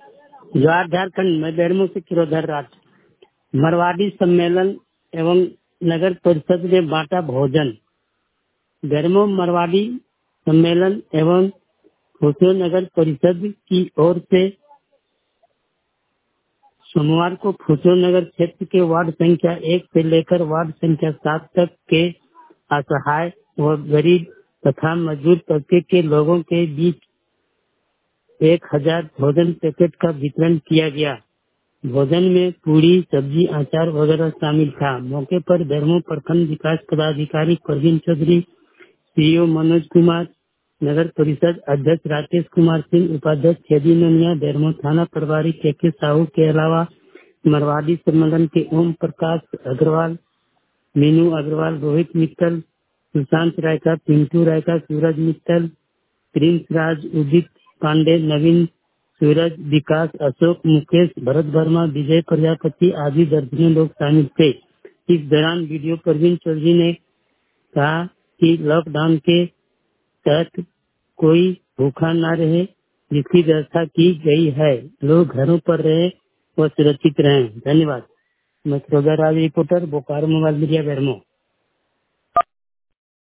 जवाहर झारखंड में बेरमो से किरोधर राज। मरवाड़ी सम्मेलन एवं नगर परिषद ने बांटा भोजन। बेरमो मरवाड़ी सम्मेलन एवं फुसो नगर परिषद की ओर से सोमवार को फुसो नगर क्षेत्र के वार्ड संख्या 1 से लेकर वार्ड संख्या 7 तक के असहाय व गरीब तथा मजदूर तबके के लोगों के बीच 1000 भोजन पैकेट का वितरण किया गया। भोजन में पूरी, सब्जी, अचार वगैरह शामिल था। मौके पर बेरमो प्रखंड विकास पदाधिकारी परवीन चौधरी, सीईओ मनोज कुमार, नगर परिषद अध्यक्ष राकेश कुमार सिंह, उपाध्यक्ष छेदी ननिया, बेरमो थाना प्रभारी के साहू के अलावा मरवाड़ी सम्मेलन के ओम प्रकाश अग्रवाल, मीनू अग्रवाल, रोहित मित्तल, सुशांत रायका, पिंटू रायका, सूरज मित्तल, प्रिंस राज, उदित पांडे, नवीन, सूरज, विकास, अशोक, मुकेश, भरत वर्मा, विजय प्रजापति आदि दर्जनों लोग शामिल थे। इस दौरान वीडियो परवीन चौधरी ने कहा कि लॉकडाउन के तहत कोई भूखा न रहे, जिसकी व्यवस्था की गई है। लोग घरों पर रहे व सुरक्षित रहें। धन्यवाद। मैं Kirodhar Raj, reporter, Bokaro mobile media, Bermo.